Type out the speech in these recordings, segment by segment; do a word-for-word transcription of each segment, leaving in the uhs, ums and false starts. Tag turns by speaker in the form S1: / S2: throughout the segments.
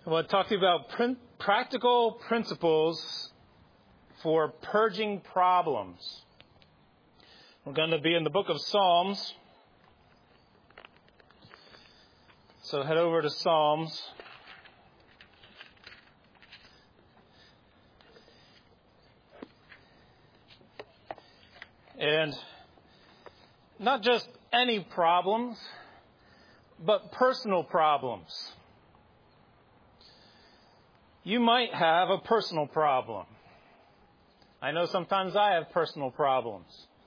S1: I want to talk to you about prin- practical principles for purging problems. We're going to be in the book of Psalms. So head over to Psalms. And not just any problems, but personal problems. You might have a personal problem. I know sometimes I have personal problems.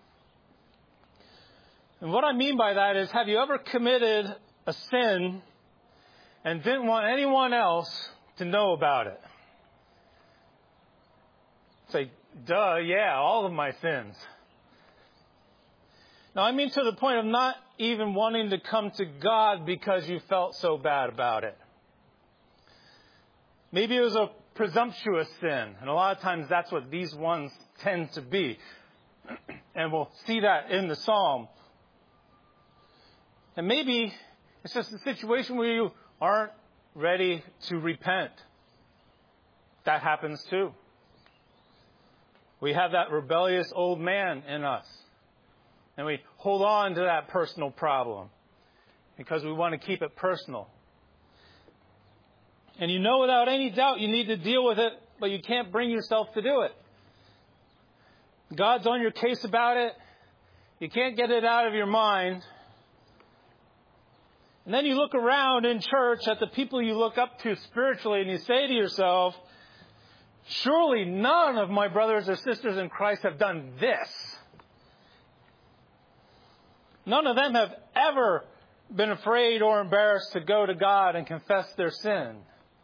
S1: And what I mean by that is, have you ever committed a sin and didn't want anyone else to know about it? Say, duh, yeah, all of my sins. Now, I mean to the point of not even wanting to come to God because you felt so bad about it. Maybe it was a presumptuous sin, and a lot of times that's what these ones tend to be. And we'll see that in the psalm. And maybe it's just a situation where you aren't ready to repent. That happens too. We have that rebellious old man in us. And we hold on to that personal problem because we want to keep it personal. And you know without any doubt you need to deal with it, but you can't bring yourself to do it. God's on your case about it. You can't get it out of your mind. And then you look around in church at the people you look up to spiritually and you say to yourself, surely none of my brothers or sisters in Christ have done this. None of them have ever been afraid or embarrassed to go to God and confess their sin.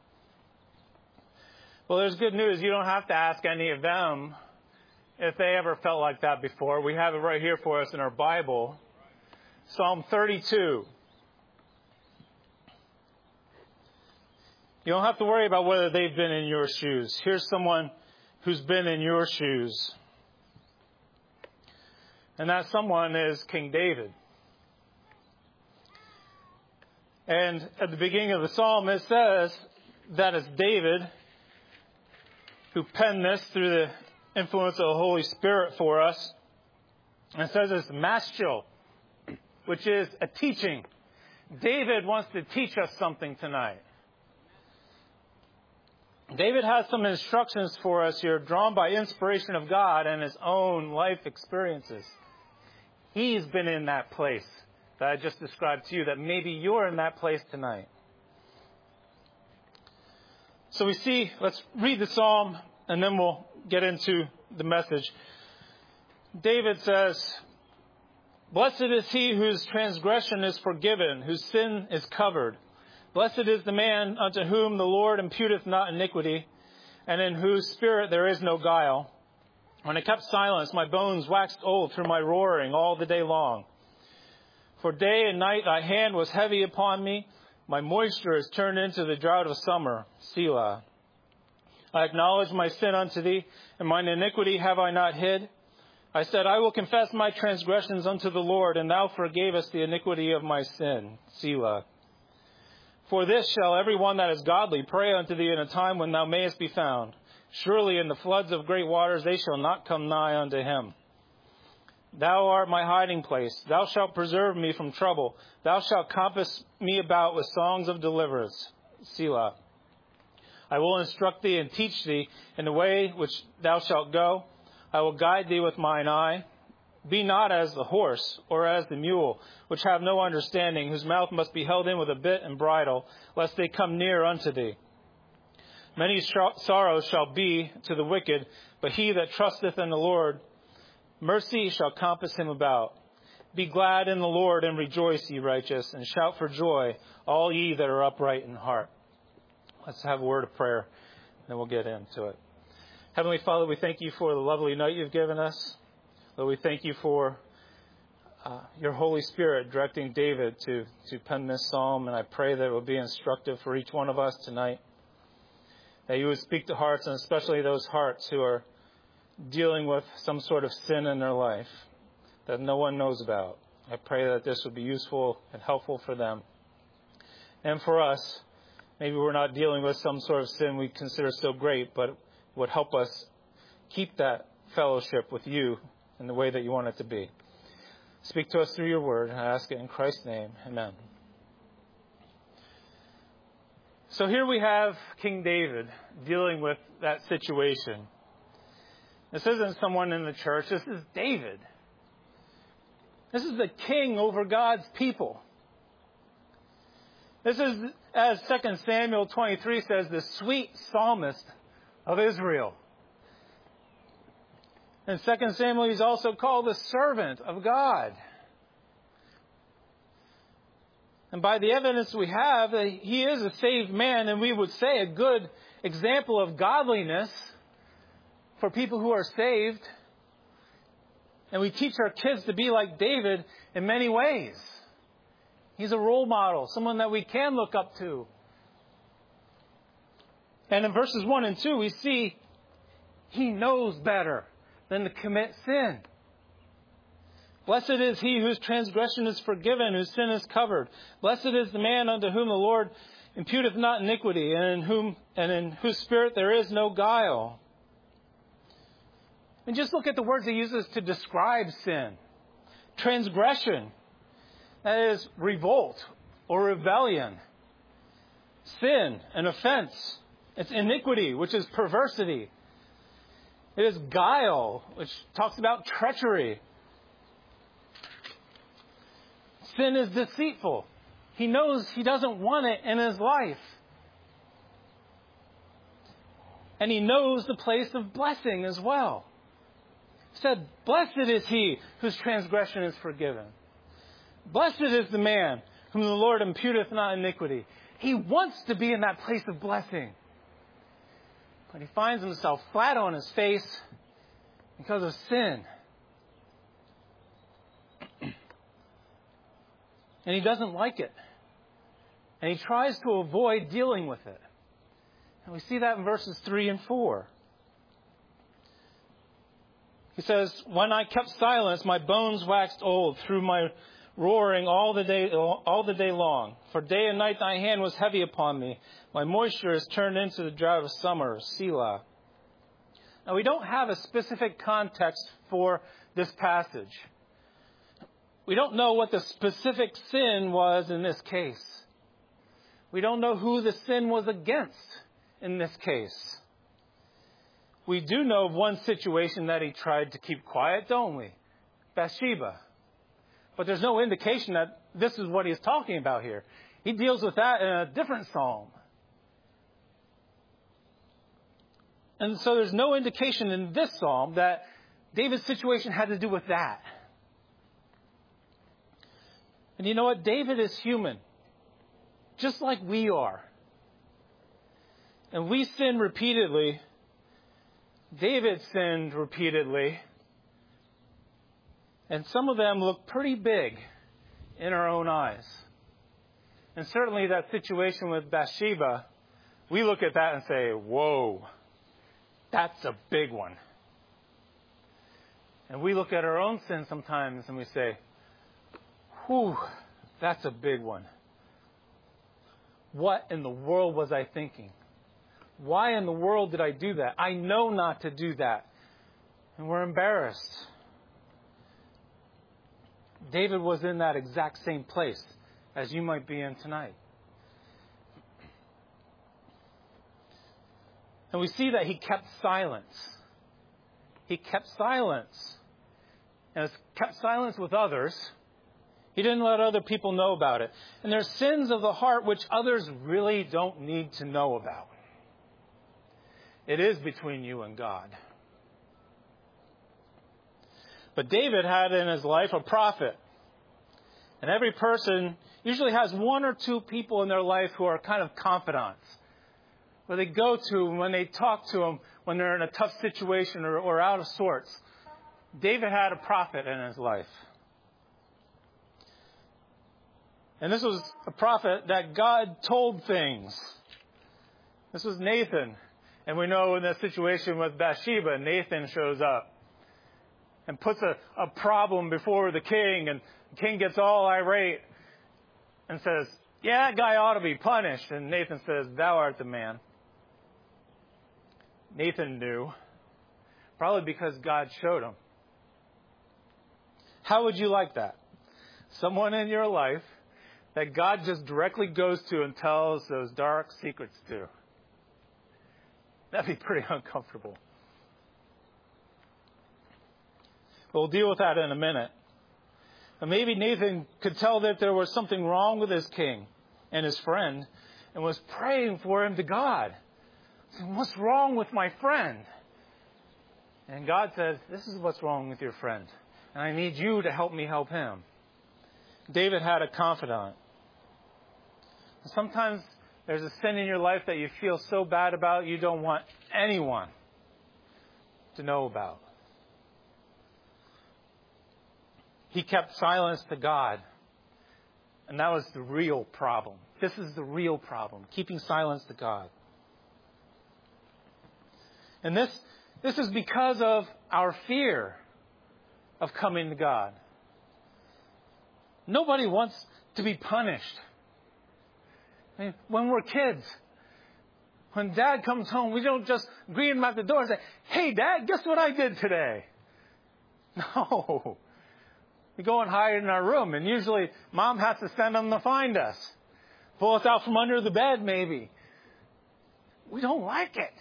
S1: Well, there's good news. You don't have to ask any of them if they ever felt like that before. We have it right here for us in our Bible. Psalm thirty-two. You don't have to worry about whether they've been in your shoes. Here's someone who's been in your shoes. And that someone is King David. And at the beginning of the psalm, it says that it's David who penned this through the influence of the Holy Spirit for us. And it says it's maschil, which is a teaching. David wants to teach us something tonight. David has some instructions for us here, drawn by inspiration of God and his own life experiences. He's been in that place that I just described to you, that maybe you're in that place tonight. So we see, let's read the psalm, and then we'll get into the message. David says, blessed is he whose transgression is forgiven, whose sin is covered. Blessed is the man unto whom the Lord imputeth not iniquity, and in whose spirit there is no guile. When I kept silence, my bones waxed old through my roaring all the day long. For day and night thy hand was heavy upon me. My moisture is turned into the drought of summer. Selah. I acknowledge my sin unto thee, and mine iniquity have I not hid. I said, I will confess my transgressions unto the Lord, and thou forgavest the iniquity of my sin. Selah. For this shall every one that is godly pray unto thee in a time when thou mayest be found. Surely in the floods of great waters they shall not come nigh unto him. Thou art my hiding place. Thou shalt preserve me from trouble. Thou shalt compass me about with songs of deliverance. Selah. I will instruct thee and teach thee in the way which thou shalt go. I will guide thee with mine eye. Be not as the horse or as the mule, which have no understanding, whose mouth must be held in with a bit and bridle, lest they come near unto thee. Many sorrows shall be to the wicked, but he that trusteth in the Lord, mercy shall compass him about. Be glad in the Lord and rejoice, ye righteous, and shout for joy, all ye that are upright in heart. Let's have a word of prayer, and then we'll get into it. Heavenly Father, we thank you for the lovely night you've given us. Lord, we thank you for uh, your Holy Spirit directing David to, to pen this psalm, and I pray that it will be instructive for each one of us tonight. That you would speak to hearts, and especially those hearts who are dealing with some sort of sin in their life that no one knows about. I pray that this would be useful and helpful for them and for us maybe we're not dealing with some sort of sin we consider so great, but would help us keep that fellowship with you in the way that you want it to be. Speak to us through your word. I ask it in Christ's name. Amen. So here we have King David dealing with that situation. This isn't someone in the church. This is David. This is the king over God's people. This is, as Second Samuel twenty-three says, the sweet psalmist of Israel. In Second Samuel, he's also called the servant of God. And by the evidence we have, he is a saved man, and we would say a good example of godliness for people who are saved. And we teach our kids to be like David in many ways. He's a role model, someone that we can look up to. And in verses one and two, we see he knows better than to commit sin. Blessed is he whose transgression is forgiven, whose sin is covered. Blessed is the man unto whom the Lord imputeth not iniquity, and in whom and in whose spirit there is no guile. And just look at the words he uses to describe sin. Transgression, that is revolt or rebellion. Sin, an offense. It's iniquity, which is perversity. It is guile, which talks about treachery. Sin is deceitful. He knows he doesn't want it in his life. And he knows the place of blessing as well. He said, blessed is he whose transgression is forgiven. Blessed is the man whom the Lord imputeth not iniquity. He wants to be in that place of blessing. But he finds himself flat on his face because of sin. And he doesn't like it. And he tries to avoid dealing with it. And we see that in verses three and four. He says, when I kept silence, my bones waxed old through my roaring all the day all the day long. For day and night thy hand was heavy upon me. My moisture is turned into the drought of summer. Selah. Now, we don't have a specific context for this passage. We don't know what the specific sin was in this case. We don't know who the sin was against in this case. We do know of one situation that he tried to keep quiet, don't we? Bathsheba. But there's no indication that this is what he's talking about here. He deals with that in a different psalm. And so there's no indication in this psalm that David's situation had to do with that. And you know what? David is human, just like we are. And we sin repeatedly. David sinned repeatedly. And some of them look pretty big in our own eyes. And certainly that situation with Bathsheba, we look at that and say, whoa, that's a big one. And we look at our own sin sometimes and we say, whew, that's a big one. What in the world was I thinking? Why in the world did I do that? I know not to do that. And we're embarrassed. David was in that exact same place as you might be in tonight. And we see that he kept silence. He kept silence. And kept silence with others. He didn't let other people know about it. And there's sins of the heart which others really don't need to know about. It is between you and God. But David had in his life a prophet. And every person usually has one or two people in their life who are kind of confidants. Where they go to when they talk to them when they're in a tough situation or, or out of sorts. David had a prophet in his life. And this was a prophet that God told things. This was Nathan. And we know in the situation with Bathsheba, Nathan shows up and puts a, a problem before the king. And the king gets all irate and says, yeah, that guy ought to be punished. And Nathan says, thou art the man. Nathan knew, probably because God showed him. How would you like that? Someone in your life that God just directly goes to and tells those dark secrets to. That'd be pretty uncomfortable. But we'll deal with that in a minute. But maybe Nathan could tell that there was something wrong with his king and his friend and was praying for him to God. Saying, what's wrong with my friend? And God says, this is what's wrong with your friend. And I need you to help me help him. David had a confidant. Sometimes there's a sin in your life that you feel so bad about you don't want anyone to know about. He kept silence to God. And that was the real problem. This is the real problem, keeping silence to God. And this, this is because of our fear of coming to God. Nobody wants to be punished. I mean, when we're kids, when Dad comes home, we don't just greet him at the door and say, hey, Dad, guess what I did today? No. We go and hide in our room, and usually Mom has to send them to find us. Pull us out from under the bed, maybe. We don't like it.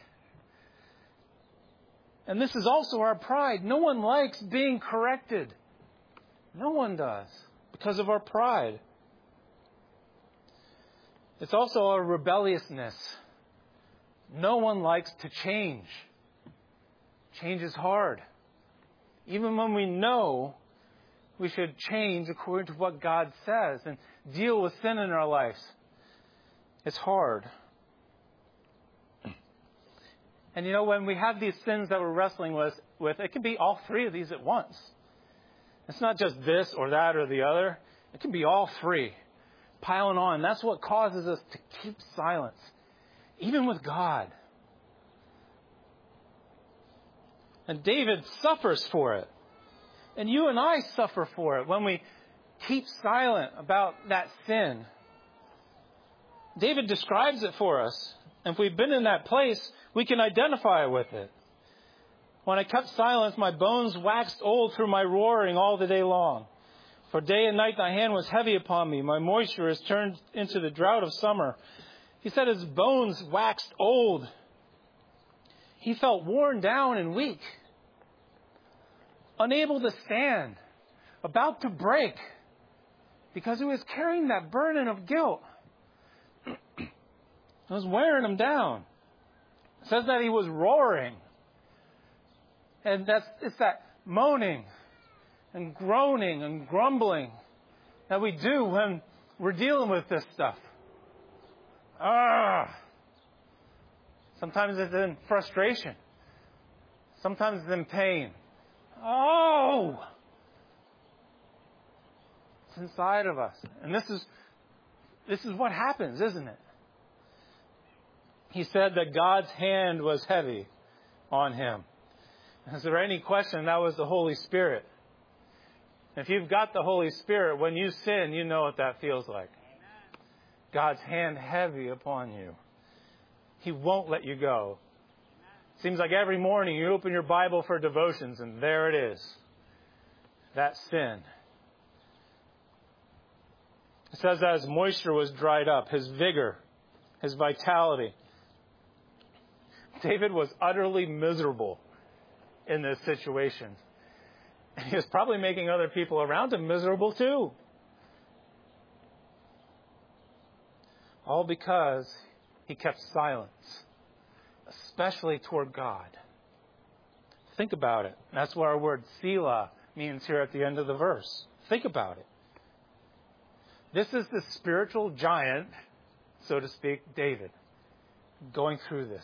S1: And this is also our pride. No one likes being corrected. No one does, because of our pride. It's also our rebelliousness. No one likes to change. Change is hard. Even when we know we should change according to what God says and deal with sin in our lives, it's hard. And you know, when we have these sins that we're wrestling with, with, it can be all three of these at once. It's not just this or that or the other. It can be all three piling on. That's what causes us to keep silence, even with God. And David suffers for it. And you and I suffer for it when we keep silent about that sin. David describes it for us. And if we've been in that place, we can identify with it. When I kept silence, my bones waxed old through my roaring all the day long. For day and night thy hand was heavy upon me. My moisture is turned into the drought of summer. He said his bones waxed old. He felt worn down and weak, unable to stand, about to break, because he was carrying that burden of guilt. It was wearing him down. It says that he was roaring. And that's it's that moaning and groaning and grumbling that we do when we're dealing with this stuff. Ah. Sometimes it's in frustration. Sometimes it's in pain. Oh! It's inside of us. And this is this is what happens, isn't it? He said that God's hand was heavy on him. Is there any question that was the Holy Spirit? If you've got the Holy Spirit, when you sin, you know what that feels like. God's hand heavy upon you. He won't let you go. Seems like every morning you open your Bible for devotions, and there it is. That sin. It says that his moisture was dried up, his vigor, his vitality. David was utterly miserable in this situation. And he was probably making other people around him miserable too. All because he kept silence, especially toward God. Think about it. That's what our word Selah means here at the end of the verse. Think about it. This is the spiritual giant, so to speak, David, going through this.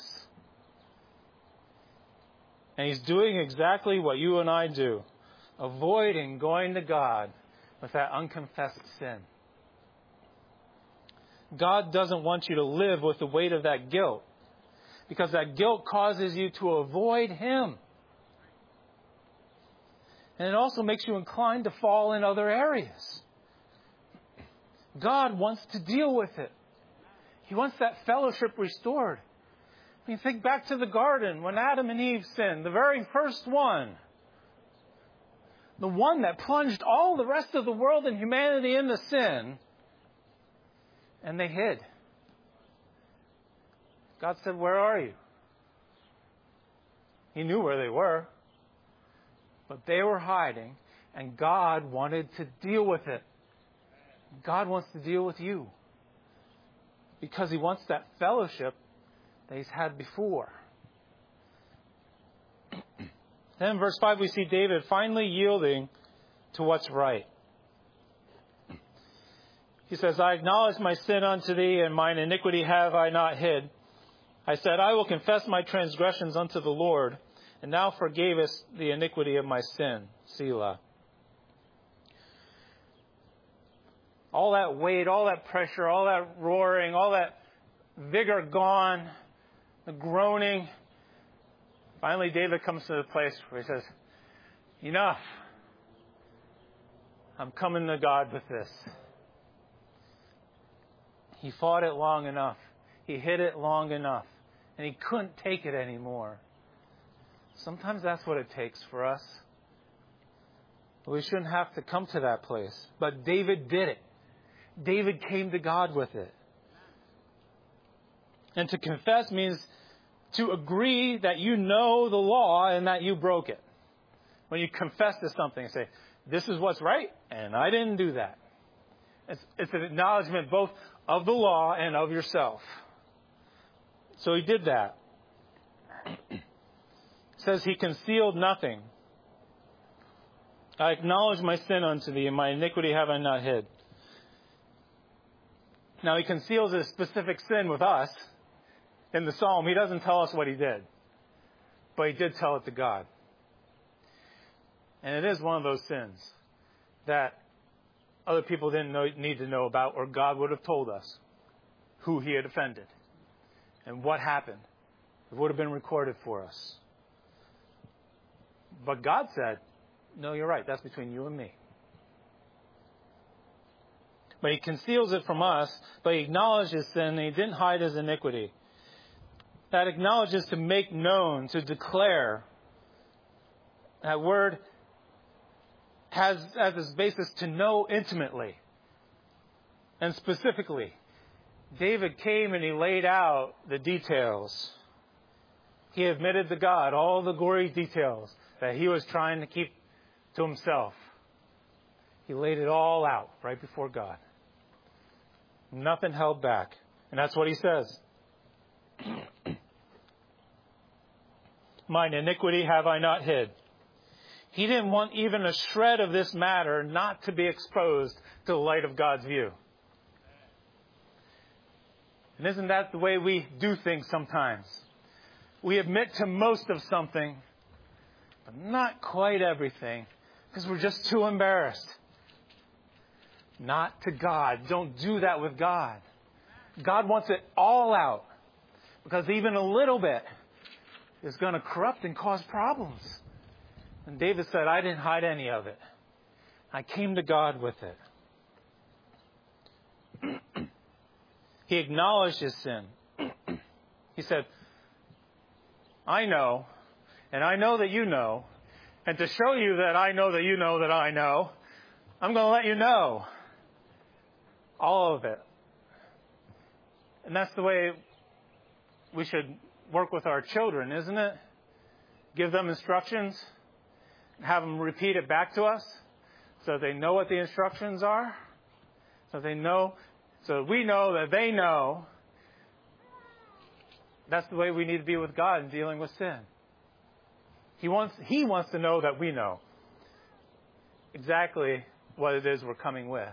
S1: And he's doing exactly what you and I do, avoiding going to God with that unconfessed sin. God doesn't want you to live with the weight of that guilt, because that guilt causes you to avoid Him. And it also makes you inclined to fall in other areas. God wants to deal with it. He wants that fellowship restored. I mean, think back to the garden when Adam and Eve sinned, the very first one. The one that plunged all the rest of the world and humanity into sin. And they hid. God said, "Where are you?" He knew where they were. But they were hiding, and God wanted to deal with it. God wants to deal with you. Because He wants that fellowship that He's had before. Then in verse five we see David finally yielding to what's right. He says, "I acknowledge my sin unto thee, and mine iniquity have I not hid. I said, I will confess my transgressions unto the Lord, and thou forgavest the iniquity of my sin." Selah. All that weight, all that pressure, all that roaring, all that vigor gone, the groaning. Finally, David comes to the place where he says, "Enough. I'm coming to God with this." He fought it long enough. He hid it long enough. And he couldn't take it anymore. Sometimes that's what it takes for us. We shouldn't have to come to that place. But David did it. David came to God with it. And to confess means to agree that you know the law and that you broke it. When you confess to something and say, "This is what's right, and I didn't do that." It's, it's an acknowledgement both of the law and of yourself. So he did that. It says he concealed nothing. "I acknowledge my sin unto thee, and my iniquity have I not hid." Now he conceals his specific sin with us. In the psalm, he doesn't tell us what he did. But he did tell it to God. And it is one of those sins that other people didn't know, need to know about, or God would have told us who he had offended and what happened. It would have been recorded for us. But God said, "No, you're right. That's between you and me." But he conceals it from us, but he acknowledged his sin, and he didn't hide his iniquity. That acknowledges to make known, to declare. That word has as its basis to know intimately and specifically. David came and he laid out the details. He admitted to God all the gory details that he was trying to keep to himself. He laid it all out right before God. Nothing held back. And that's what he says. "Mine iniquity have I not hid." He didn't want even a shred of this matter not to be exposed to the light of God's view. And isn't that the way we do things sometimes? We admit to most of something, but not quite everything, because we're just too embarrassed. Not to God. Don't do that with God. God wants it all out, because even a little bit is going to corrupt and cause problems. And David said, "I didn't hide any of it. I came to God with it." He acknowledged his sin. He said, "I know, and I know that you know, and to show you that I know that you know that I know, I'm going to let you know all of it." And that's the way we should work with our children, isn't it? Give them instructions, have them repeat it back to us so they know what the instructions are, so they know, so we know that they know. That's the way we need to be with God in dealing with sin. He wants, he wants to know that we know exactly what it is we're coming with.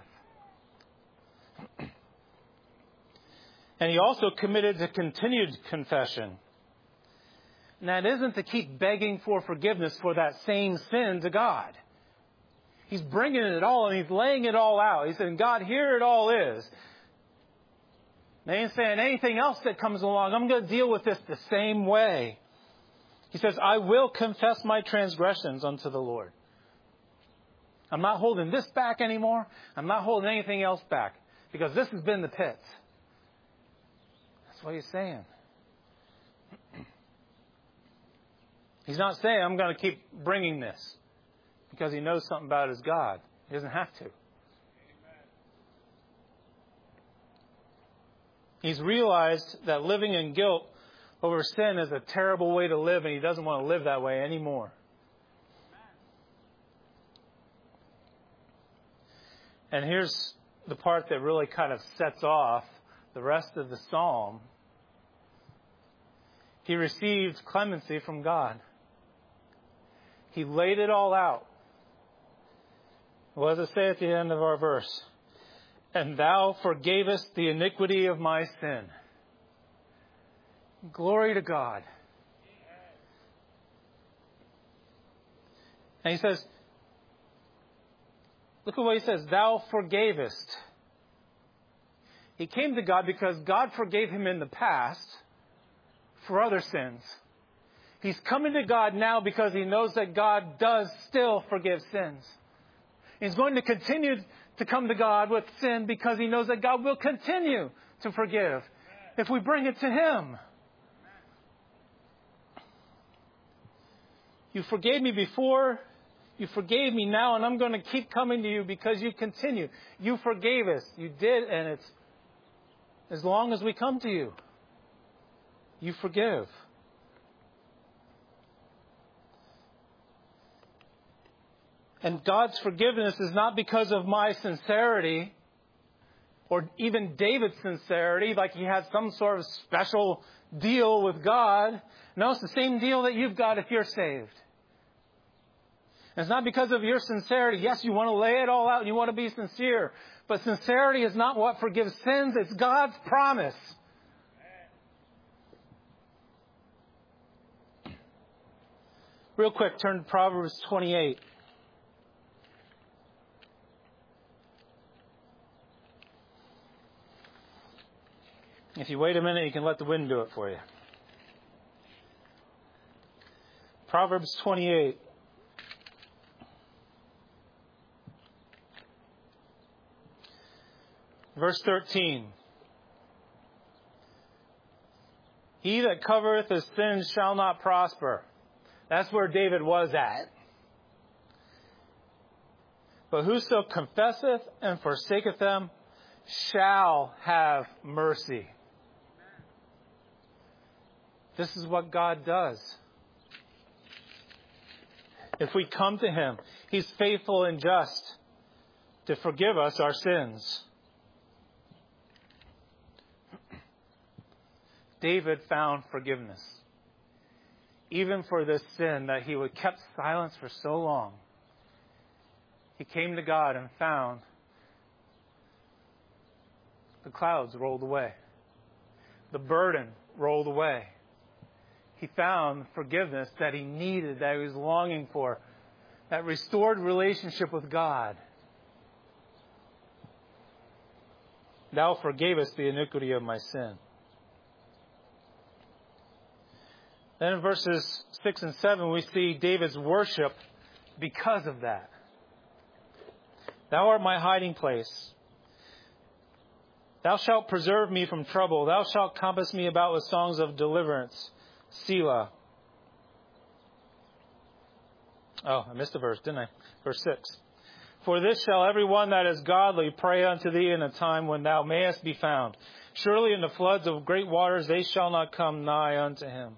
S1: And he also committed to continued confession. And that isn't to keep begging for forgiveness for that same sin to God. He's bringing it all and he's laying it all out. He's saying, "God, here it all is. And he ain't saying anything else that comes along. I'm going to deal with this the same way." He says, "I will confess my transgressions unto the Lord." I'm not holding this back anymore. I'm not holding anything else back. Because this has been the pit. That's what he's saying. He's not saying, I'm going to keep bringing this. Because he knows something about his God. He doesn't have to. He's realized that living in guilt over sin is a terrible way to live, and he doesn't want to live that way anymore. And here's the part that really kind of sets off the rest of the psalm. He received clemency from God. He laid it all out. What does it say at the end of our verse? And thou forgavest the iniquity of my sin. Glory to God. And he says, look at what he says, thou forgavest. He came to God because God forgave him in the past for other sins. He's coming to God now because he knows that God does still forgive sins. He's going to continue to come to God with sin because he knows that God will continue to forgive if we bring it to him. You forgave me before, you forgave me now, and I'm going to keep coming to you because you continue. You forgave us. You did, and it's as long as we come to you, you forgive. And God's forgiveness is not because of my sincerity or even David's sincerity, like he has some sort of special deal with God. No, it's the same deal that you've got if you're saved. And it's not because of your sincerity. Yes, you want to lay it all out and you want to be sincere. But sincerity is not what forgives sins. It's God's promise. Real quick, turn to Proverbs twenty-eight. If you wait a minute, you can let the wind do it for you. Proverbs twenty-eight. Verse thirteen. He that covereth his sins shall not prosper. That's where David was at. But whoso confesseth and forsaketh them shall have mercy. This is what God does. If we come to him, he's faithful and just to forgive us our sins. David found forgiveness. Even for this sin that he had kept silence for so long. He came to God and found the clouds rolled away. The burden rolled away. He found forgiveness that he needed, that he was longing for. That restored relationship with God. Thou forgavest the iniquity of my sin. Then in verses six and seven, we see David's worship because of that. Thou art my hiding place. Thou shalt preserve me from trouble. Thou shalt compass me about with songs of deliverance. Selah. Oh, I missed a verse, didn't I? Verse six. For this shall every one that is godly pray unto thee in a time when thou mayest be found. Surely in the floods of great waters they shall not come nigh unto him.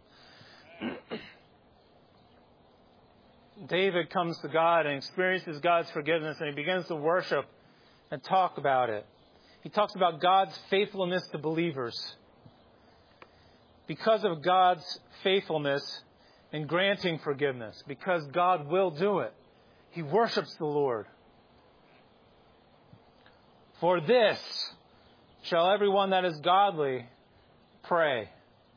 S1: David comes to God and experiences God's forgiveness, and he begins to worship and talk about it. He talks about God's faithfulness to believers. Because of God's faithfulness in granting forgiveness, because God will do it, he worships the Lord. For this shall everyone that is godly pray.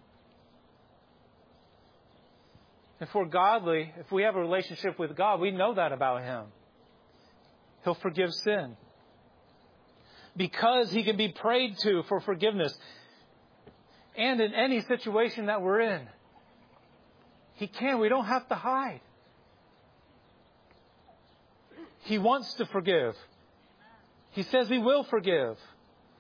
S1: If we're godly, if we have a relationship with God, we know that about him. He'll forgive sin. Because he can be prayed to for forgiveness. And in any situation that we're in, he can. We don't have to hide. He wants to forgive. He says he will forgive.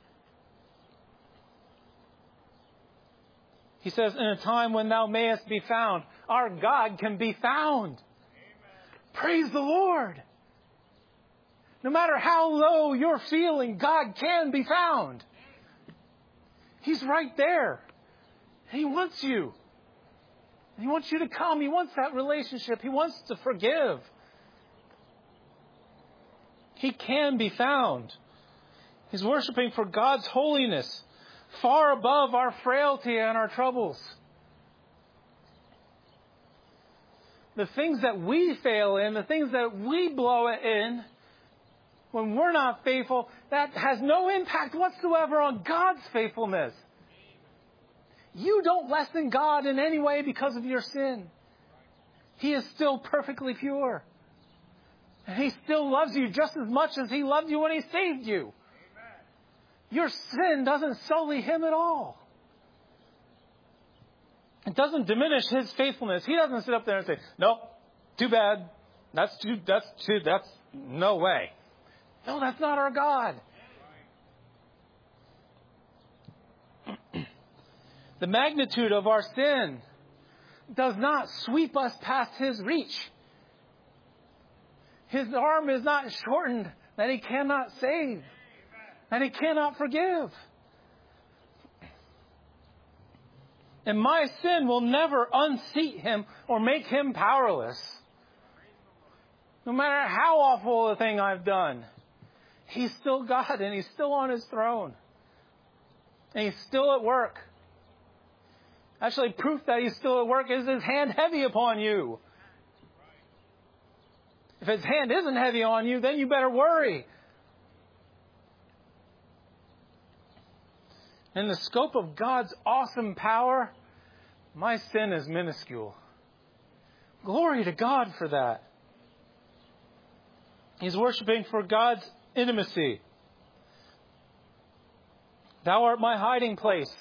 S1: He says, in a time when thou mayest be found, our God can be found. Amen. Praise the Lord. No matter how low you're feeling, God can be found. He's right there. He wants you. He wants you to come. He wants that relationship. He wants to forgive. He can be found. He's worshiping for God's holiness, far above our frailty and our troubles. The things that we fail in, the things that we blow it in, when we're not faithful, that has no impact whatsoever on God's faithfulness. You don't lessen God in any way because of your sin. He is still perfectly pure. And He still loves you just as much as He loved you when He saved you. Amen. Your sin doesn't sully Him at all. It doesn't diminish His faithfulness. He doesn't sit up there and say, "Nope, too bad. That's too, that's too, that's no way." No, that's not our God. The magnitude of our sin does not sweep us past His reach. His arm is not shortened that He cannot save, that He cannot forgive. And my sin will never unseat Him or make Him powerless. No matter how awful a thing I've done, He's still God and He's still on His throne. And He's still at work. Actually, proof that He's still at work is His hand heavy upon you. If His hand isn't heavy on you, then you better worry. In the scope of God's awesome power, my sin is minuscule. Glory to God for that. He's worshiping for God's intimacy. Thou art my hiding place.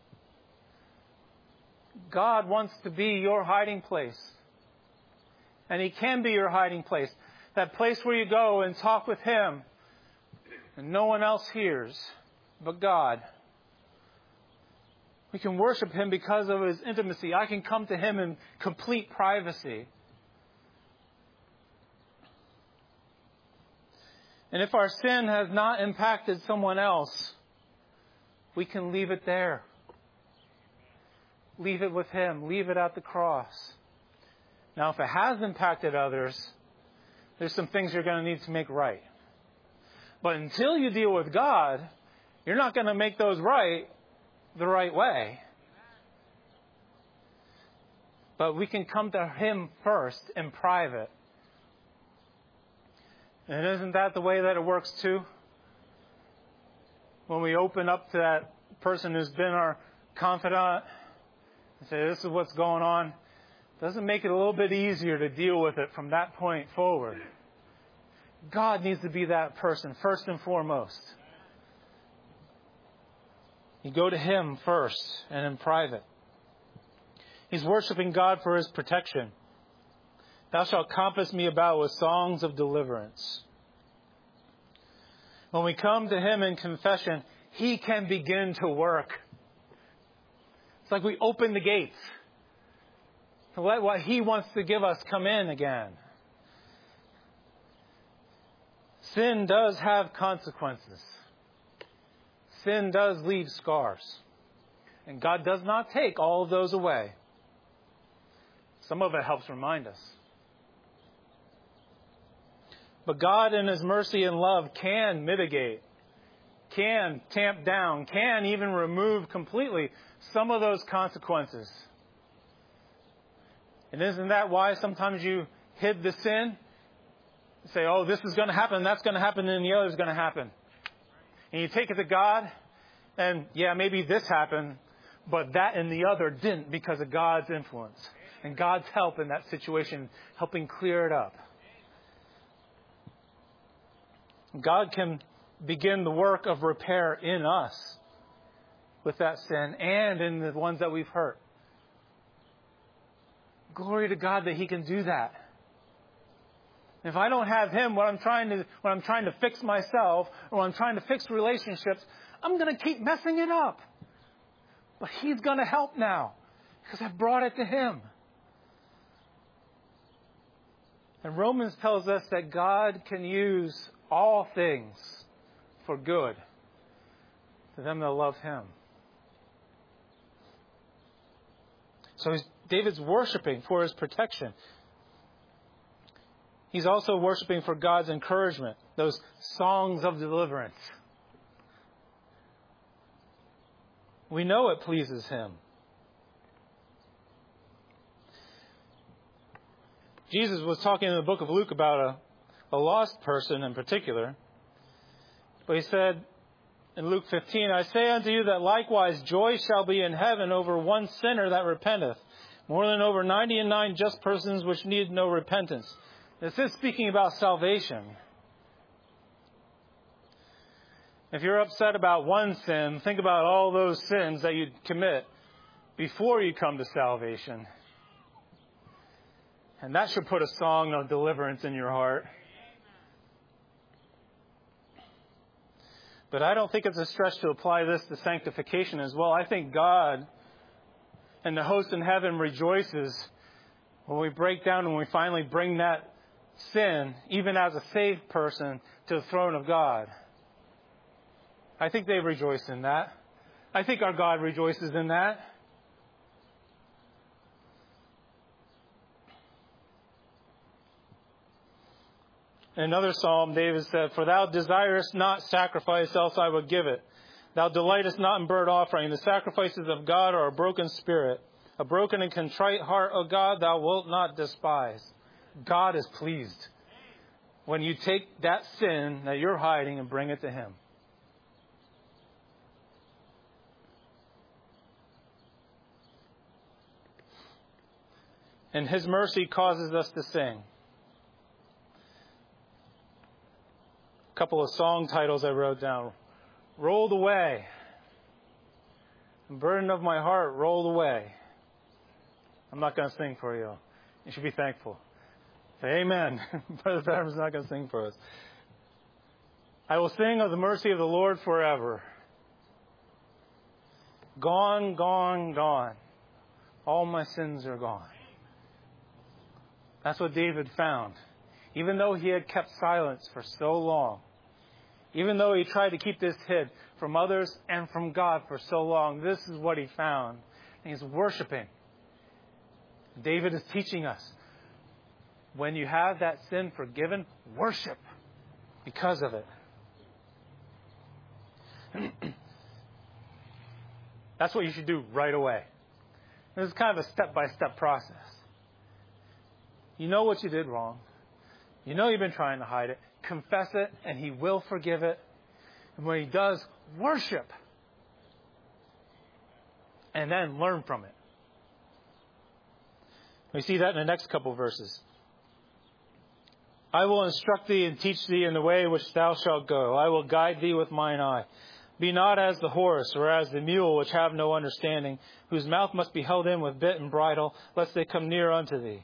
S1: God wants to be your hiding place. And He can be your hiding place. That place where you go and talk with Him and no one else hears but God. We can worship Him because of His intimacy. I can come to Him in complete privacy. And if our sin has not impacted someone else, we can leave it there. Leave it with Him. Leave it at the cross. Now, if it has impacted others, there's some things you're going to need to make right. But until you deal with God, you're not going to make those right the right way. But we can come to Him first in private. And isn't that the way that it works too? When we open up to that person who's been our confidant and say, "This is what's going on," doesn't make it a little bit easier to deal with it from that point forward. God needs to be that person first and foremost. You go to Him first and in private. He's worshiping God for His protection. Thou shalt compass me about with songs of deliverance. When we come to Him in confession, He can begin to work. It's like we open the gates to let what He wants to give us come in again. Sin does have consequences. Sin does leave scars. And God does not take all of those away. Some of it helps remind us. But God in His mercy and love can mitigate, can tamp down, can even remove completely some of those consequences. And isn't that why sometimes you hid the sin? You say, "Oh, this is going to happen, that's going to happen, and the other is going to happen." And you take it to God, and yeah, maybe this happened, but that and the other didn't because of God's influence and God's help in that situation, helping clear it up. God can begin the work of repair in us with that sin and in the ones that we've hurt. Glory to God that He can do that. If I don't have Him, when I'm trying to when I'm trying to fix myself or when I'm trying to fix relationships, I'm going to keep messing it up. But He's going to help now. Because I brought it to Him. And Romans tells us that God can use all things for good to them that love Him. So David's worshiping for his protection. He's also worshiping for God's encouragement, those songs of deliverance. We know it pleases Him. Jesus was talking in the book of Luke about a, a lost person in particular. But He said in Luke fifteen, I say unto you that likewise joy shall be in heaven over one sinner that repenteth, more than over ninety and nine just persons which need no repentance. This is speaking about salvation. If you're upset about one sin, think about all those sins that you'd commit before you come to salvation. And that should put a song of deliverance in your heart. But I don't think it's a stretch to apply this to sanctification as well. I think God and the host in heaven rejoices when we break down and we finally bring that sin, even as a saved person, to the throne of God. I think they rejoice in that. I think our God rejoices in that. In another psalm, David said, For thou desirest not sacrifice, else I would give it. Thou delightest not in burnt offering. The sacrifices of God are a broken spirit. A broken and contrite heart, O God, thou wilt not despise. God is pleased when you take that sin that you're hiding and bring it to Him. And His mercy causes us to sing. A couple of song titles I wrote down. Rolled away. The burden of my heart rolled away. I'm not going to sing for you. You should be thankful. Say amen. Brother Patterson is not going to sing for us. I will sing of the mercy of the Lord forever. Gone, gone, gone. All my sins are gone. That's what David found. Even though he had kept silence for so long, even though he tried to keep this hid from others and from God for so long, this is what he found. And he's worshiping. David is teaching us, when you have that sin forgiven, worship because of it. That's what you should do right away. This is kind of a step-by-step process. You know what you did wrong. You know you've been trying to hide it. Confess it, and He will forgive it. And when He does, worship. And then learn from it. We see that in the next couple of verses. I will instruct thee and teach thee in the way which thou shalt go. I will guide thee with mine eye. Be not as the horse or as the mule which have no understanding, whose mouth must be held in with bit and bridle, lest they come near unto thee.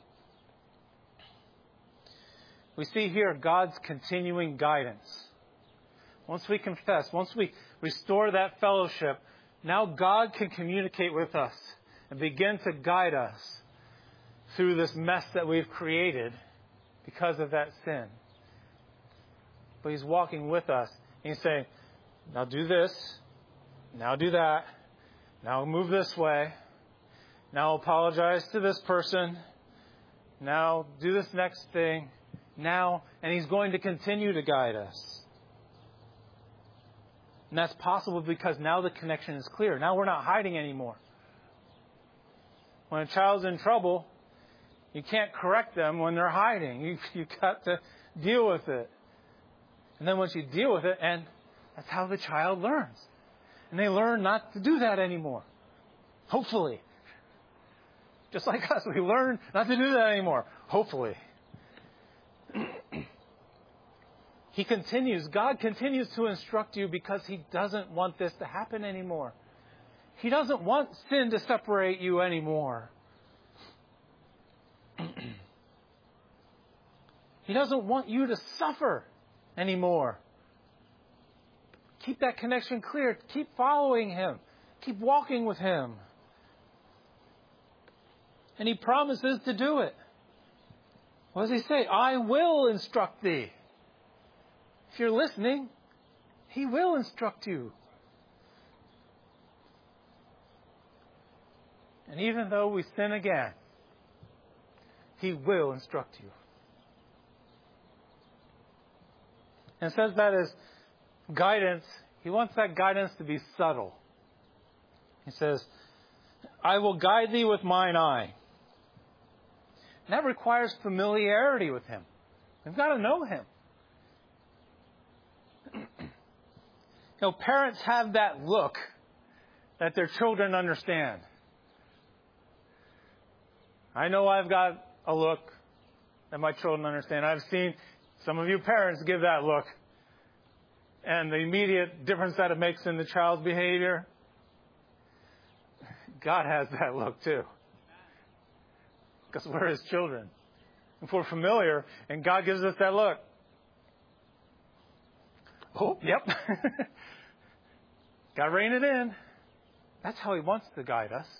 S1: We see here God's continuing guidance. Once we confess, once we restore that fellowship, now God can communicate with us and begin to guide us through this mess that we've created because of that sin. But He's walking with us. And He's saying, now do this. Now do that. Now move this way. Now apologize to this person. Now do this next thing. Now, and He's going to continue to guide us. And that's possible because now the connection is clear. Now we're not hiding anymore. When a child's in trouble, you can't correct them when they're hiding. You, you've got to deal with it. And then once you deal with it, and that's how the child learns. And they learn not to do that anymore. Hopefully. Just like us, we learn not to do that anymore. Hopefully. He continues, God continues to instruct you because He doesn't want this to happen anymore. He doesn't want sin to separate you anymore. He doesn't want you to suffer anymore. Keep that connection clear. Keep following Him. Keep walking with Him. And He promises to do it. What does He say? I will instruct thee. If you're listening, He will instruct you. And even though we sin again, He will instruct you. And it says that as guidance, He wants that guidance to be subtle. He says, I will guide thee with mine eye. And that requires familiarity with Him. We've got to know Him. You know, parents have that look that their children understand. I know I've got a look that my children understand. I've seen some of you parents give that look. And the immediate difference that it makes in the child's behavior. God has that look too. Because we're His children. If we're familiar and God gives us that look. Oh, yep. Got to rein it in. That's how He wants to guide us.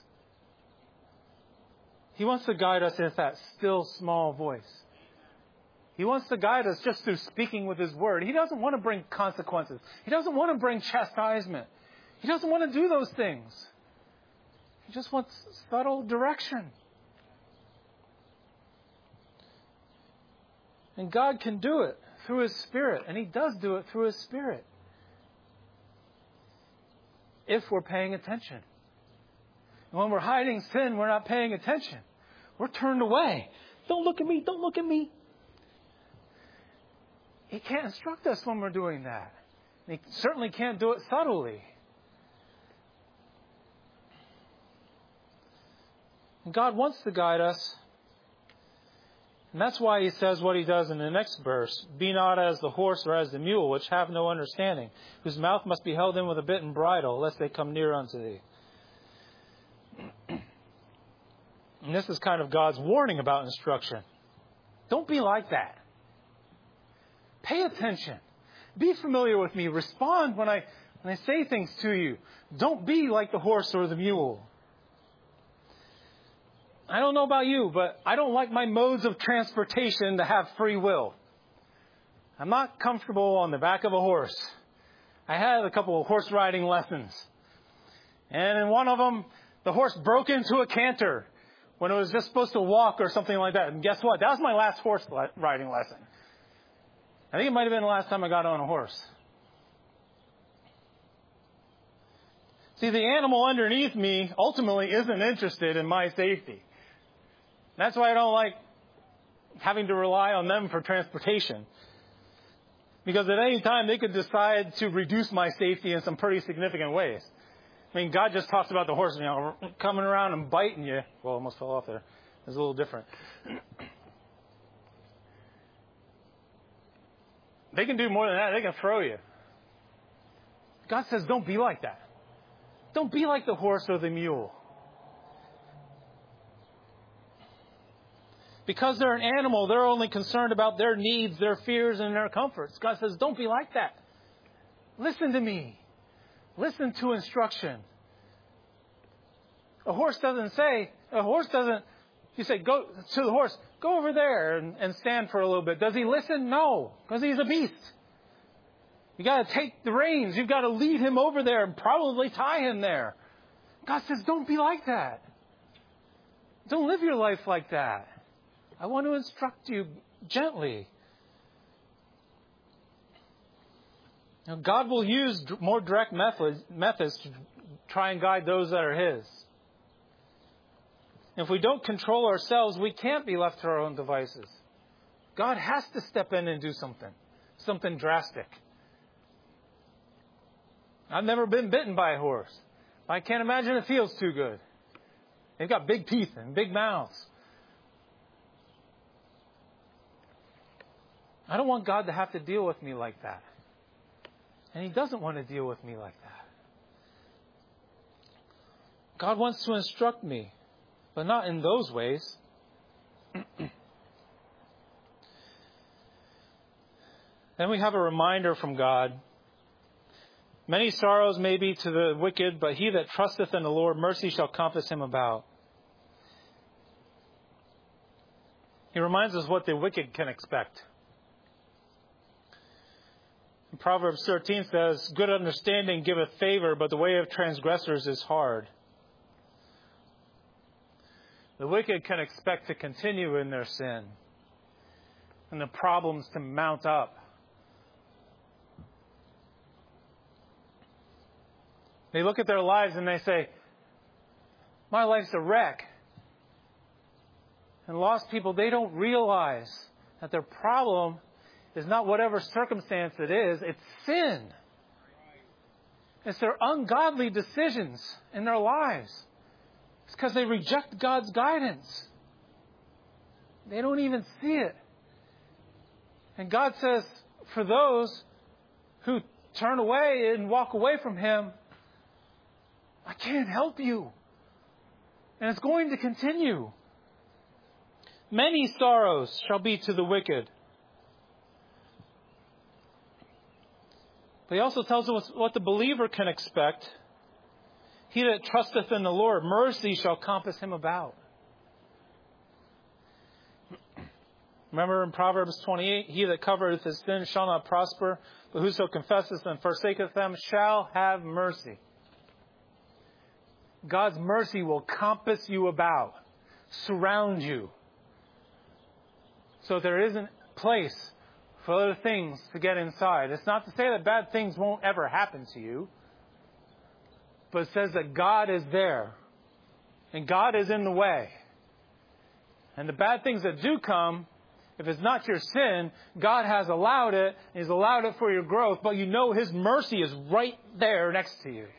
S1: He wants to guide us with that still small voice. He wants to guide us just through speaking with His Word. He doesn't want to bring consequences. He doesn't want to bring chastisement. He doesn't want to do those things. He just wants subtle direction. And God can do it through His Spirit. And He does do it through His Spirit. If we're paying attention. And when we're hiding sin, we're not paying attention. We're turned away. Don't look at me. Don't look at me. He can't instruct us when we're doing that. And He certainly can't do it subtly. And God wants to guide us. And that's why He says what He does in the next verse. Be not as the horse or as the mule, which have no understanding, whose mouth must be held in with a bit and bridle, lest they come near unto thee. And this is kind of God's warning about instruction. Don't be like that. Pay attention. Be familiar with me. Respond when I, when I say things to you. Don't be like the horse or the mule. I don't know about you, but I don't like my modes of transportation to have free will. I'm not comfortable on the back of a horse. I had a couple of horse riding lessons. And in one of them, the horse broke into a canter when it was just supposed to walk or something like that. And guess what? That was my last horse riding lesson. I think it might have been the last time I got on a horse. See, the animal underneath me ultimately isn't interested in my safety. That's why I don't like having to rely on them for transportation. Because at any time they could decide to reduce my safety in some pretty significant ways. I mean, God just talks about the horse, you know, coming around and biting you. Well, almost fell off there. It's a little different. They can do more than that. They can throw you. God says, don't be like that. Don't be like the horse or the mule. Because they're an animal, they're only concerned about their needs, their fears, and their comforts. God says, don't be like that. Listen to me. Listen to instruction. A horse doesn't say, a horse doesn't, you say, go to the horse, go over there and, and stand for a little bit. Does he listen? No, because he's a beast. You got to take the reins. You've got to lead him over there and probably tie him there. God says, don't be like that. Don't live your life like that. I want to instruct you gently. Now, God will use more direct methods, methods to try and guide those that are His. If we don't control ourselves, we can't be left to our own devices. God has to step in and do something, something drastic. I've never been bitten by a horse. I can't imagine it feels too good. They've got big teeth and big mouths. I don't want God to have to deal with me like that. And He doesn't want to deal with me like that. God wants to instruct me, but not in those ways. Then we have a reminder from God. Many sorrows may be to the wicked, but he that trusteth in the Lord, mercy shall compass him about. He reminds us what the wicked can expect. And Proverbs thirteen says, good understanding giveth favor, but the way of transgressors is hard. The wicked can expect to continue in their sin and the problems to mount up. They look at their lives and they say, my life's a wreck. And lost people, they don't realize that their problem is not whatever circumstance it is, it's sin. It's their ungodly decisions in their lives. It's because they reject God's guidance. They don't even see it. And God says, for those who turn away and walk away from Him, I can't help you. And it's going to continue. Many sorrows shall be to the wicked. But He also tells us what the believer can expect. He that trusteth in the Lord, mercy shall compass him about. Remember in Proverbs twenty-eight, he that covereth his sins shall not prosper, but whoso confesseth and forsaketh them shall have mercy. God's mercy will compass you about, surround you. So there isn't place for other things to get inside. It's not to say that bad things won't ever happen to you, but it says that God is there, and God is in the way. And the bad things that do come, if it's not your sin, God has allowed it. He's allowed it for your growth, but you know His mercy is right there next to you.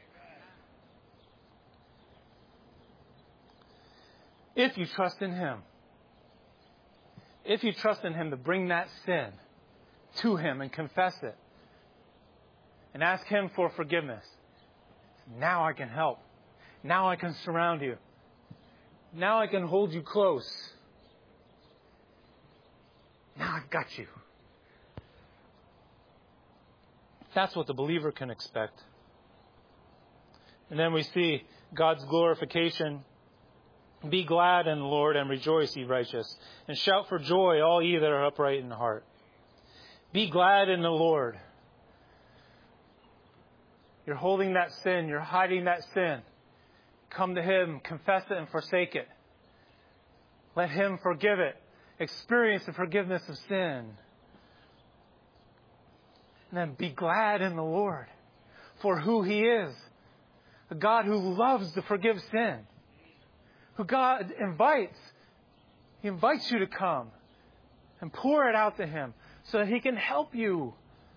S1: If you trust in Him. If you trust in Him to bring that sin to Him and confess it and ask Him for forgiveness, now I can help. Now I can surround you. Now I can hold you close. Now I've got you. That's what the believer can expect. And then we see God's glorification. Be glad in the Lord and rejoice, ye righteous, and shout for joy, all ye that are upright in heart. Be glad in the Lord. You're holding that sin. You're hiding that sin. Come to Him. Confess it and forsake it. Let Him forgive it. Experience the forgiveness of sin. And then be glad in the Lord for who He is. A God who loves to forgive sin. Who God invites. He invites you to come and pour it out to Him so that He can help you.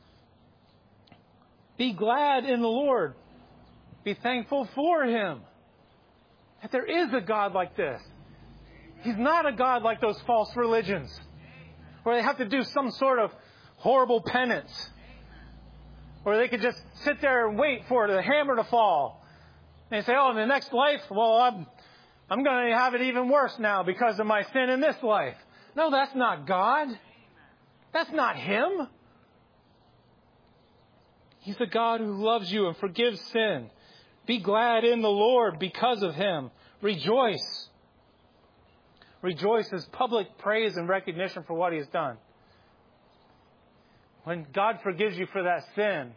S1: Be glad in the Lord. Be thankful for Him. That there is a God like this. He's not a God like those false religions where they have to do some sort of horrible penance. Or they could just sit there and wait for the hammer to fall. And they say, oh, in the next life, well, I'm, I'm going to have it even worse now because of my sin in this life. No, that's not God. That's not Him. He's a God who loves you and forgives sin. Be glad in the Lord because of Him. Rejoice. Rejoice is public praise and recognition for what He has done. When God forgives you for that sin,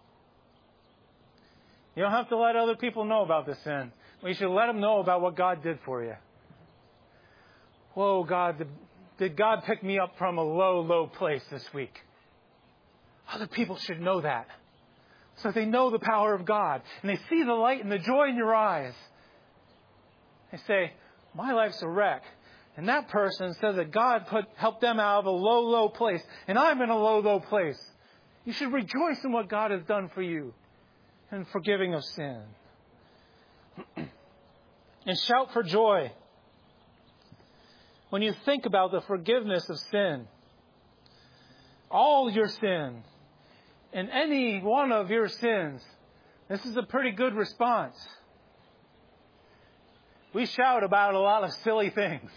S1: you don't have to let other people know about the sin. You should let them know about what God did for you. Whoa, God, did, did God pick me up from a low, low place this week? Other people should know that. So they know the power of God. And they see the light and the joy in your eyes. They say, my life's a wreck. And that person says that God put helped them out of a low, low place. And I'm in a low, low place. You should rejoice in what God has done for you. And forgiving of sin. And shout for joy. When you think about the forgiveness of sin. All your sin. And any one of your sins. This is a pretty good response. We shout about a lot of silly things.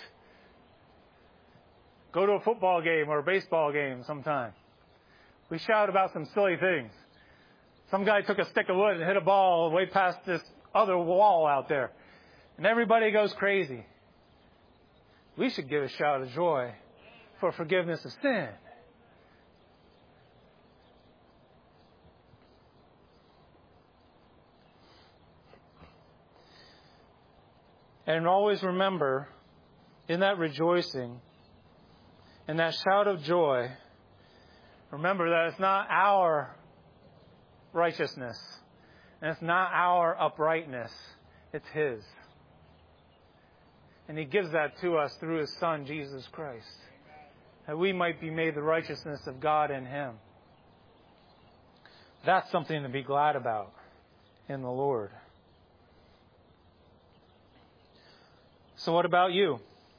S1: Go to a football game or a baseball game sometime. We shout about some silly things. Some guy took a stick of wood and hit a ball way past this other wall out there. And everybody goes crazy. We should give a shout of joy for forgiveness of sin. And always remember, in that rejoicing, in that shout of joy, remember that it's not our righteousness, and it's not our uprightness, it's His. And He gives that to us through His Son, Jesus Christ, that we might be made the righteousness of God in Him. That's something to be glad about in the Lord. So what about you?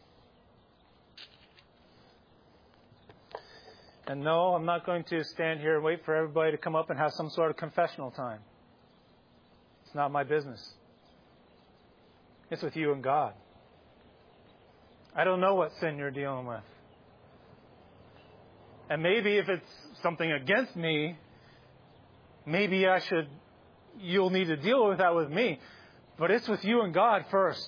S1: And no, I'm not going to stand here and wait for everybody to come up and have some sort of confessional time. It's not my business. It's with you and God. I don't know what sin you're dealing with. And maybe if it's something against me, maybe I should, you'll need to deal with that with me. But it's with you and God first.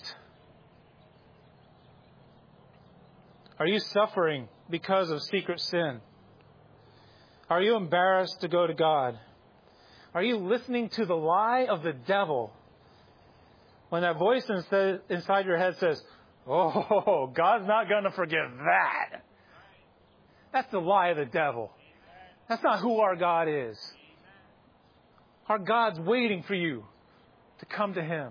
S1: Are you suffering because of secret sin? Are you embarrassed to go to God? Are you listening to the lie of the devil when that voice inside your head says, oh, God's not going to forgive that? That's the lie of the devil. That's not who our God is. Our God's waiting for you to come to Him.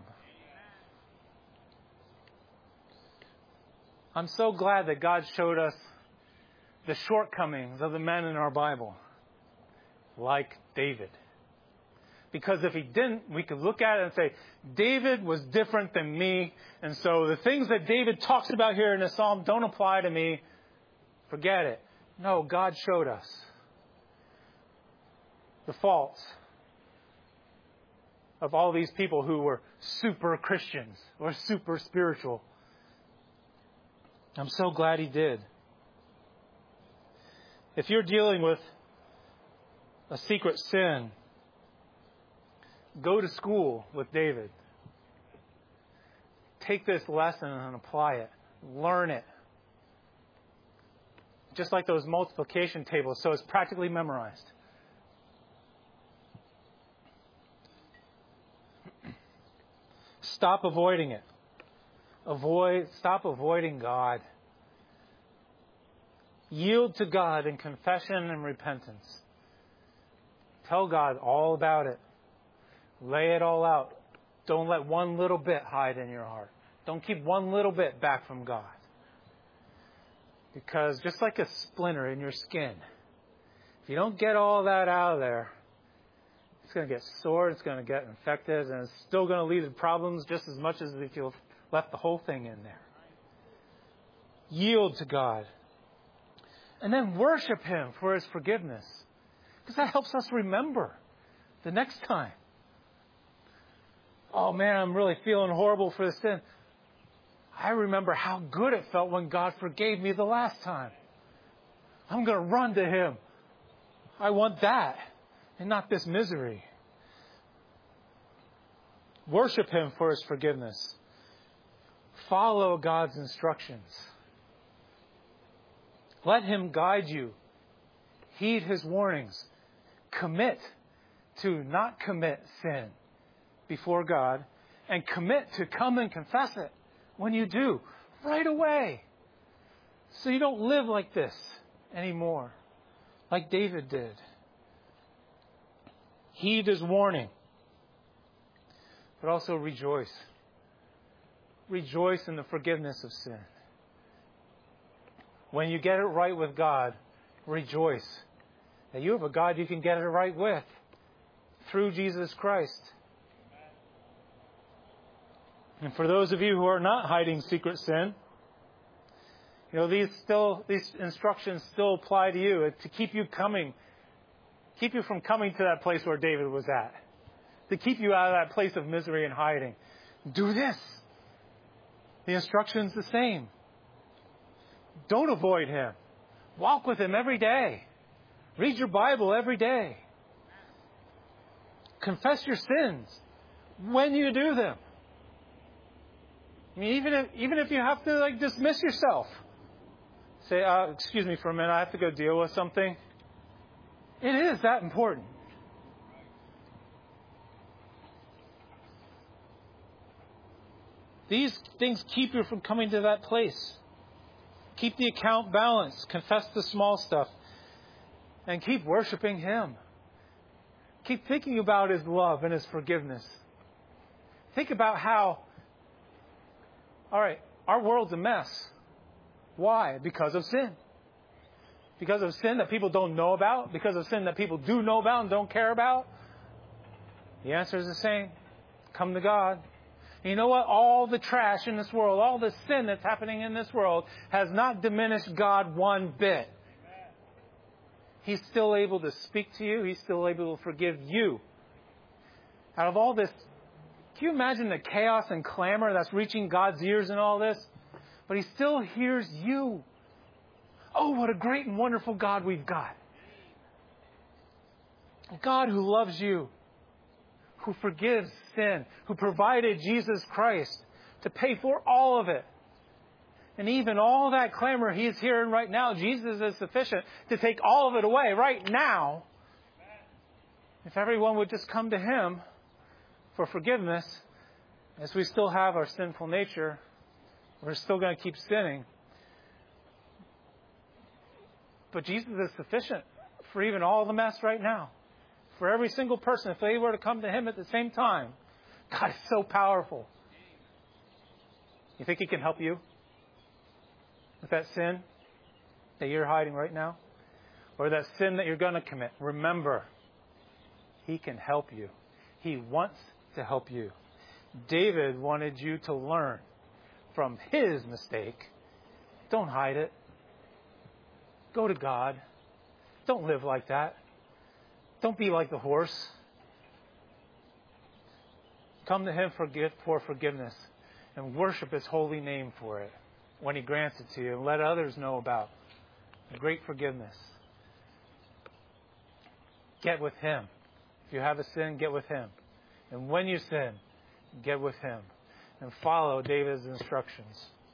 S1: I'm so glad that God showed us the shortcomings of the men in our Bible, like David. Because if he didn't, we could look at it and say, David was different than me, and so the things that David talks about here in the Psalm don't apply to me. Forget it. No, God showed us the faults of all these people who were super Christians or super spiritual. I'm so glad He did. If you're dealing with a secret sin, go to school with David. Take this lesson and apply it. Learn it. Just like those multiplication tables, so it's practically memorized. Stop avoiding it. Avoid, stop avoiding God. Yield to God in confession and repentance. Tell God all about it. Lay it all out. Don't let one little bit hide in your heart. Don't keep one little bit back from God. Because just like a splinter in your skin, if you don't get all that out of there, it's going to get sore, it's going to get infected, and it's still going to lead to problems just as much as if you left the whole thing in there. Yield to God. And then worship Him for His forgiveness. Because that helps us remember the next time. Oh man, I'm really feeling horrible for this sin. I remember how good it felt when God forgave me the last time. I'm going to run to Him. I want that and not this misery. Worship Him for His forgiveness. Follow God's instructions. Let Him guide you. Heed His warnings. Commit to not commit sin before God, and commit to come and confess it when you do, right away. So you don't live like this anymore, like David did. Heed His warning, but also rejoice. Rejoice in the forgiveness of sin. When you get it right with God, rejoice that you have a God you can get it right with through Jesus Christ. And for those of you who are not hiding secret sin, you know, these still these instructions still apply to you to keep you coming, keep you from coming to that place where David was at, to keep you out of that place of misery and hiding. Do this. The instruction's the same. Don't avoid Him. Walk with Him every day. Read your Bible every day. Confess your sins when you do them. I mean, even if, even if you have to like dismiss yourself, say, uh, excuse me for a minute, I have to go deal with something. It is that important. These things keep you from coming to that place. Keep the account balanced. Confess the small stuff. And keep worshiping Him. Keep thinking about His love and His forgiveness. Think about how, all right, our world's a mess. Why? Because of sin. Because of sin that people don't know about. Because of sin that people do know about and don't care about. The answer is the same. Come to God. And you know what? All the trash in this world, all the sin that's happening in this world has not diminished God one bit. He's still able to speak to you. He's still able to forgive you. Out of all this, can you imagine the chaos and clamor that's reaching God's ears in all this? But He still hears you. Oh, what a great and wonderful God we've got. A God who loves you, who forgives sin, who provided Jesus Christ to pay for all of it. And even all that clamor He's hearing right now, Jesus is sufficient to take all of it away right now. If everyone would just come to Him for forgiveness, as we still have our sinful nature, we're still going to keep sinning. But Jesus is sufficient for even all the mess right now. For every single person, if they were to come to Him at the same time, God is so powerful. You think He can help you with that sin that you're hiding right now? Or that sin that you're going to commit? Remember, He can help you. He wants to help you. David wanted you to learn from his mistake. Don't hide it. Go to God. Don't live like that. Don't be like the horse. Come to Him for, for forgiveness and worship His holy name for it when He grants it to you, and let others know about the great forgiveness. Get with Him. If you have a sin, get with Him. And when you sin, get with Him. And follow David's instructions.